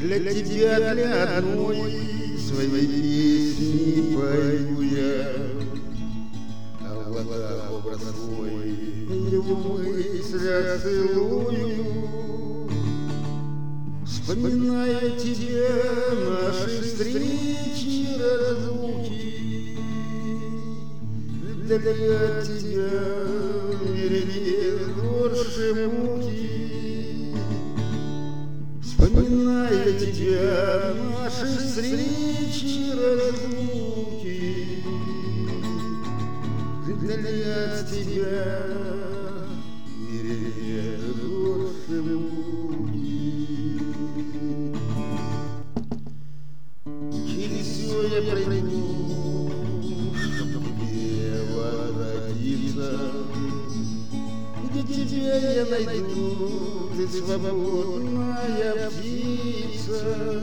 Для тебя, для одной своей песни пою я, а в глазах образ свой и в мыслях целую, вспоминая тебя, наши встречи, разлуки. Для тебя в мире нет горше муки, вспоминая тебя, наши встречи, разлуки. Для тебя в мире нет горше муки. Через все я пройду, чтоб тебе воротиться, где тебя я найду, ты свободная птица.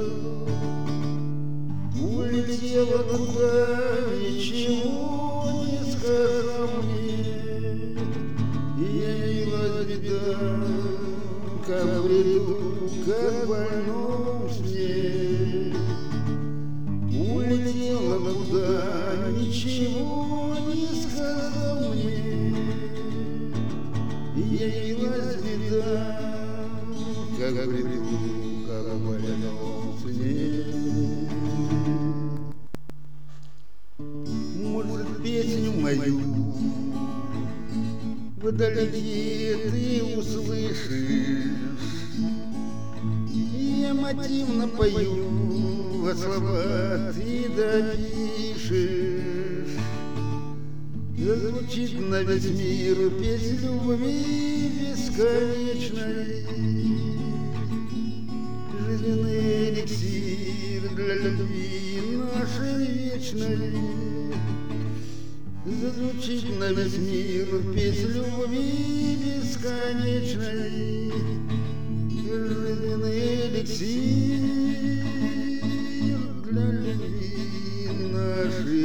Улетела куда, ничего не сказав мне, и явилась беда, как в бреду, как в больном сне. Улетела куда, ничего не сказав мне, и явилась беда, как в бреду, как в больном сне. Может, песню мою вдалеке ты услышишь, я мотивно пою, а слова ты допишешь. Зазвучит на весь мир песнь любви бесконечной, жизненный эликсир для любви нашей вечной. Зазвучит на весь мир песнь любви бесконечной, жизненный эликсир для любви нашей